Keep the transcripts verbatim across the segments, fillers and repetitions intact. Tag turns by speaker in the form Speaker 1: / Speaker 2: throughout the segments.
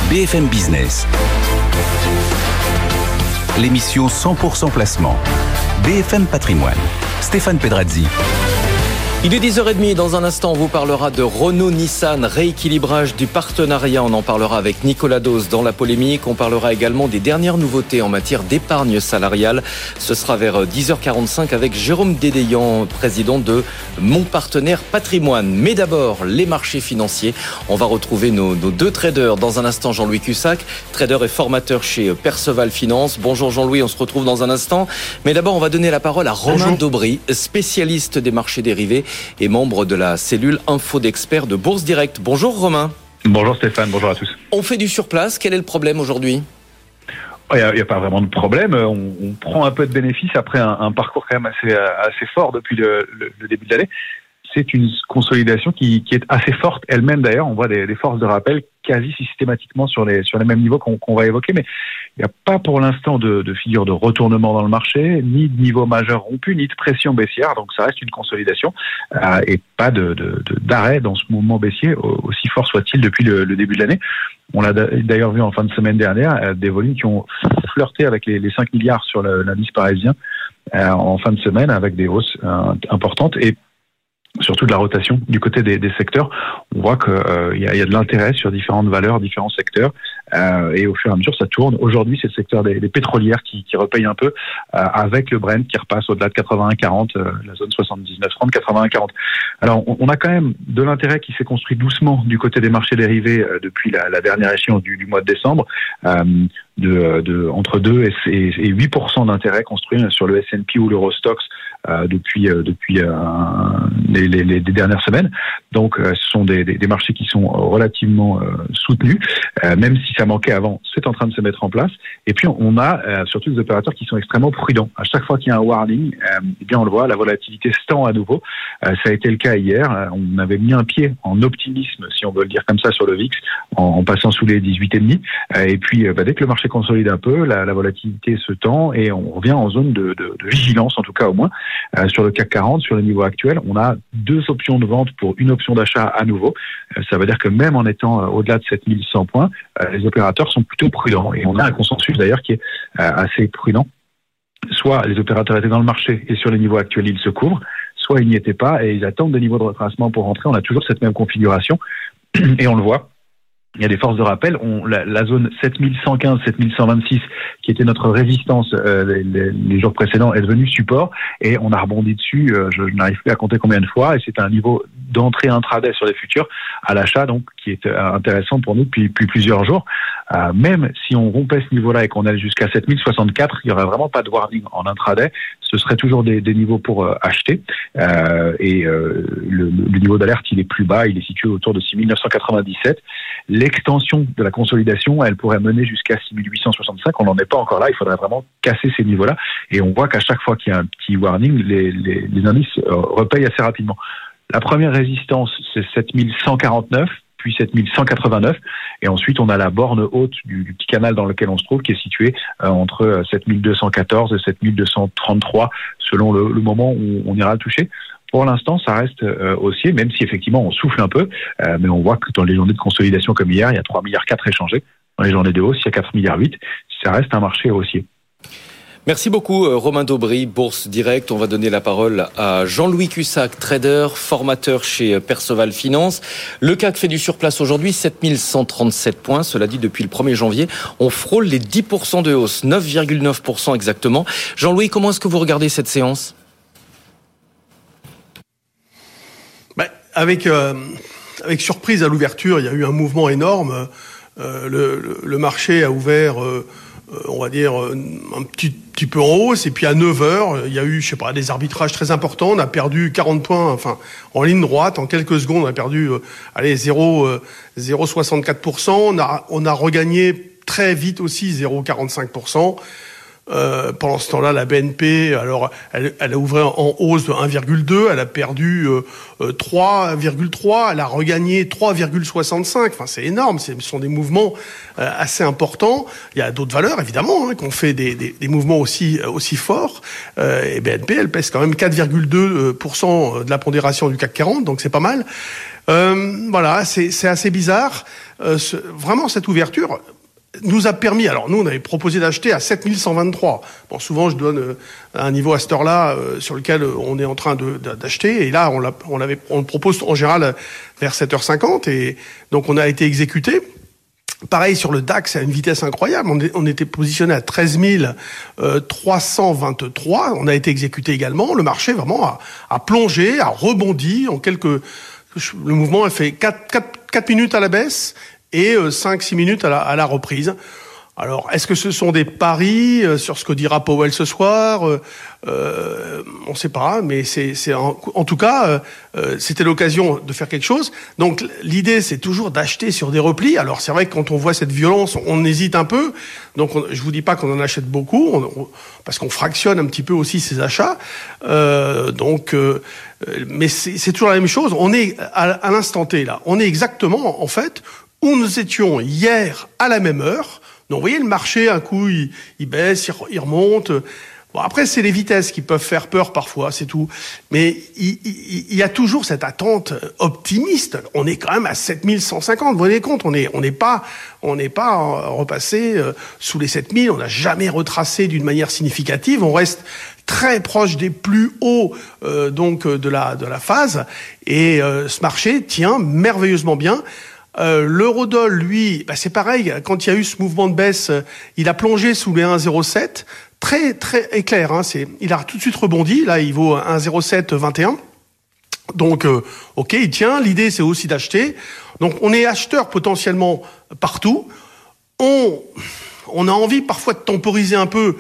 Speaker 1: B F M Business. L'émission cent pour cent placement. B F M Patrimoine. Stéphane Pedrazzi.
Speaker 2: Il est dix heures trente, dans un instant on vous parlera de Renault-Nissan, rééquilibrage du partenariat, on en parlera avec Nicolas Dose dans la polémique, on parlera également des dernières nouveautés en matière d'épargne salariale, ce sera vers dix heures quarante-cinq avec Jérôme Dédéian, président de Mon Partenaire Patrimoine. Mais d'abord, les marchés financiers, on va retrouver nos, nos deux traders, dans un instant Jean-Louis Cussac, trader et formateur chez Perceval Finance. Bonjour Jean-Louis, on se retrouve dans un instant, mais d'abord on va donner la parole à Romain Bonjour. Daubry, spécialiste des marchés dérivés et membre de la cellule Info d'experts de Bourse Direct. Bonjour Romain.
Speaker 3: Bonjour Stéphane, bonjour à tous.
Speaker 2: On fait du surplace, quel est le problème aujourd'hui ?
Speaker 3: Il n'y a, a pas vraiment de problème, on, on prend un peu de bénéfices après un, un parcours quand même assez, assez fort depuis le, le, le début de l'année. C'est une consolidation qui, qui est assez forte elle-même d'ailleurs, on voit des, des forces de rappel quasi systématiquement sur les, sur les mêmes niveaux qu'on, qu'on va évoquer, mais il n'y a pas pour l'instant de, de figure de retournement dans le marché, ni de niveau majeur rompu, ni de pression baissière, donc ça reste une consolidation euh, et pas de, de, de, d'arrêt dans ce mouvement baissier, aussi fort soit-il depuis le, le début de l'année. On l'a d'ailleurs vu en fin de semaine dernière, euh, des volumes qui ont flirté avec les, les cinq milliards sur le, l'indice parisien euh, en fin de semaine, avec des hausses euh, importantes et surtout de la rotation du côté des, des secteurs. On voit qu'il euh, y, y a de l'intérêt sur différentes valeurs, différents secteurs, euh, et au fur et à mesure ça tourne. Aujourd'hui c'est le secteur des, des pétrolières qui, qui repaye un peu, euh, avec le Brent qui repasse au-delà de quatre-vingt-un quarante, euh, la zone soixante-dix-neuf trente, quatre-vingt-un quarante. Alors on, on a quand même de l'intérêt qui s'est construit doucement du côté des marchés dérivés euh, depuis la, la dernière échéance du, du mois de décembre, euh, de, de entre deux et, et huit pour cent d'intérêt construit sur le S and P ou l'Eurostoxx euh, depuis euh, depuis euh, les, les, les dernières semaines. Donc euh, ce sont des, des, des marchés qui sont relativement euh, soutenus, euh, même si ça manquait avant, c'est en train de se mettre en place. Et puis on a euh, surtout des opérateurs qui sont extrêmement prudents. À chaque fois qu'il y a un warning, euh, eh bien on le voit, la volatilité se tend à nouveau. Euh, ça a été le cas hier. On avait mis un pied en optimisme, si on veut le dire comme ça, sur le V I X, en, en passant sous les dix-huit virgule cinq. Euh, et puis euh, bah, dès que le marché consolide un peu, la, la volatilité se tend et on revient en zone de, de, de vigilance, en tout cas au moins. Euh, sur le C A C quarante, sur le niveau actuel, on a deux options de vente pour une option d'achat à nouveau. Euh, ça veut dire que même en étant euh, au-delà de sept mille cent points, euh, les opérateurs sont plutôt prudents. Et on a un consensus d'ailleurs qui est euh, assez prudent. Soit les opérateurs étaient dans le marché et sur les niveaux actuels, ils se couvrent, soit ils n'y étaient pas et ils attendent des niveaux de retracement pour rentrer. On a toujours cette même configuration et on le voit. Il y a des forces de rappel. On, la, la zone sept mille cent quinze, sept mille cent vingt-six, qui était notre résistance euh, les, les, les jours précédents, est devenue support et on a rebondi dessus. Euh, je, je n'arrive plus à compter combien de fois. Et c'est un niveau d'entrée intraday sur les futurs à l'achat, donc qui est euh, intéressant pour nous depuis, depuis plusieurs jours. Euh, même si on rompait ce niveau-là et qu'on allait jusqu'à sept mille soixante-quatre, il n'y aurait vraiment pas de warning en intraday. Ce serait toujours des, des niveaux pour euh, acheter. Euh, et euh, le, le niveau d'alerte, il est plus bas. Il est situé autour de six mille neuf cent quatre-vingt-dix-sept. L'extension de la consolidation, elle pourrait mener jusqu'à six mille huit cent soixante-cinq. On n'en est pas encore là. Il faudrait vraiment casser ces niveaux-là. Et on voit qu'à chaque fois qu'il y a un petit warning, les, les, les indices euh, repayent assez rapidement. La première résistance, c'est sept mille cent quarante-neuf, puis sept mille cent quatre-vingt-neuf. Et ensuite, on a la borne haute du, du petit canal dans lequel on se trouve, qui est située euh, entre sept mille deux cent quatorze et sept mille deux cent trente-trois, selon le, le moment où on ira toucher. Pour l'instant, ça reste euh, haussier, même si effectivement on souffle un peu, euh, mais on voit que dans les journées de consolidation comme hier, il y a trois virgule quatre milliards échangés. Dans les journées de hausse, il y a quatre virgule huit milliards. Ça reste un marché haussier.
Speaker 2: Merci beaucoup Romain Daubry, Bourse Direct. On va donner la parole à Jean-Louis Cussac, trader, formateur chez Perceval Finance. Le C A C fait du surplace aujourd'hui, sept mille cent trente-sept points. Cela dit, depuis le premier janvier, on frôle les dix pour cent de hausse, neuf virgule neuf pour cent exactement. Jean-Louis, comment est-ce que vous regardez cette séance ?
Speaker 4: Avec, euh, avec surprise à l'ouverture, il y a eu un mouvement énorme. Euh, le, le, le marché a ouvert, euh, on va dire, un petit, petit peu en hausse. Et puis à neuf heures, il y a eu, je sais pas, des arbitrages très importants. On a perdu quarante points, enfin, en ligne droite. En quelques secondes, on a perdu, euh, allez, zéro virgule soixante-quatre pour cent. On a, on a regagné très vite aussi zéro virgule quarante-cinq pour cent. Euh, pendant ce temps-là, la B N P, alors, elle, elle a ouvert en hausse de un virgule deux, elle a perdu euh, euh, trois virgule trois, elle a regagné trois virgule soixante-cinq. Enfin, c'est énorme. Ce sont des mouvements euh, assez importants. Il y a d'autres valeurs, évidemment, hein, qui ont fait des, des, des mouvements aussi aussi forts. Euh, et B N P, elle pèse quand même quatre virgule deux pour cent de la pondération du C A C quarante, donc c'est pas mal. Euh, voilà, c'est, c'est assez bizarre. Euh, ce, vraiment, cette ouverture nous a permis, alors nous on avait proposé d'acheter à sept mille cent vingt-trois. Bon, souvent je donne euh, un niveau à cette heure-là euh, sur lequel on est en train de, de, d'acheter, et là on, l'a, on, l'avait, on le propose en général vers sept heures cinquante, et donc on a été exécuté. Pareil sur le DAX à une vitesse incroyable, on, est, on était positionné à treize mille trois cent vingt-trois, on a été exécuté également, le marché vraiment a, a plongé, a rebondi en quelques... Le mouvement a fait quatre minutes à la baisse et cinq six minutes à la, à la reprise. Alors, est-ce que ce sont des paris euh, sur ce que dira Powell ce soir euh, euh, on ne sait pas, mais c'est, c'est en, en tout cas, euh, c'était l'occasion de faire quelque chose. Donc, l'idée, c'est toujours d'acheter sur des replis. Alors, c'est vrai que quand on voit cette violence, on hésite un peu. Donc, on, je vous dis pas qu'on en achète beaucoup, on, on, parce qu'on fractionne un petit peu aussi ces achats. Euh, donc, euh, mais c'est, c'est toujours la même chose. On est à, à l'instant T là. On est exactement, en fait, où nous étions hier à la même heure. Donc, vous voyez, le marché, un coup, il, il baisse, il, il remonte. Bon, après, c'est les vitesses qui peuvent faire peur parfois, c'est tout. Mais il, il, il y a toujours cette attente optimiste. On est quand même à sept mille cent cinquante. Vous vous rendez compte, on n'est on n'est pas, on n'est pas repassé sous les sept mille. On n'a jamais retracé d'une manière significative. On reste très proche des plus hauts euh, donc de la de la phase. Et euh, ce marché tient merveilleusement bien. Euh, l'eurodoll, lui, bah c'est pareil. Quand il y a eu ce mouvement de baisse, euh, il a plongé sous les un virgule zéro sept. Très, très éclair. Hein, c'est, il a tout de suite rebondi. Là, il vaut un virgule zéro sept vingt et un. Donc, euh, ok, il tient. L'idée, c'est aussi d'acheter. Donc, on est acheteur potentiellement partout. On, on a envie parfois de temporiser un peu.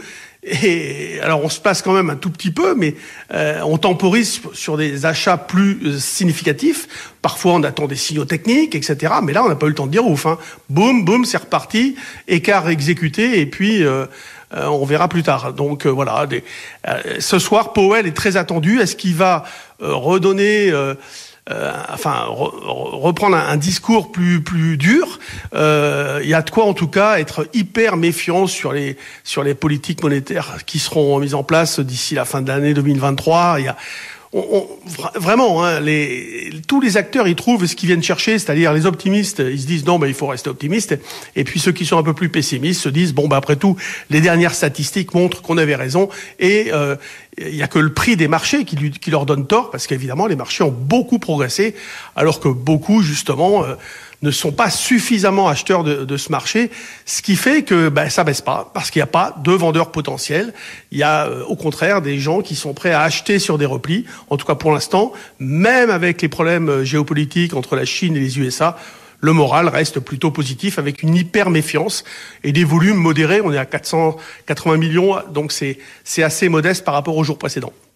Speaker 4: Et alors, on se place quand même un tout petit peu, mais euh, on temporise sur des achats plus euh, significatifs. Parfois, on attend des signaux techniques, et cetera. Mais là, on n'a pas eu le temps de dire ouf. Hein. Boum, boum, c'est reparti. Écart exécuté, et puis euh, euh, on verra plus tard. Donc euh, voilà. Des, euh, ce soir, Powell est très attendu. Est-ce qu'il va euh, redonner euh, Euh, enfin, re, reprendre un, un discours plus plus dur. Euh, il y a de quoi, en tout cas, être hyper méfiant sur les sur les politiques monétaires qui seront mises en place d'ici la fin de l'année deux mille vingt-trois. Il y a On, on, vraiment, hein, les, tous les acteurs, ils trouvent ce qu'ils viennent chercher, c'est-à-dire les optimistes, ils se disent non, ben il faut rester optimiste, et puis ceux qui sont un peu plus pessimistes se disent bon, ben après tout, les dernières statistiques montrent qu'on avait raison, et euh, il y a que le prix des marchés qui, lui, qui leur donne tort, parce qu'évidemment, les marchés ont beaucoup progressé, alors que beaucoup, justement, euh, ne sont pas suffisamment acheteurs de, de ce marché, ce qui fait que ben, ça baisse pas, parce qu'il n'y a pas de vendeurs potentiels. Il y a euh, au contraire des gens qui sont prêts à acheter sur des replis, en tout cas pour l'instant, même avec les problèmes géopolitiques entre la Chine et les U S A, le moral reste plutôt positif avec une hyper méfiance et des volumes modérés. On est à quatre cent quatre-vingts millions, donc c'est, c'est assez modeste par rapport aux jours précédents.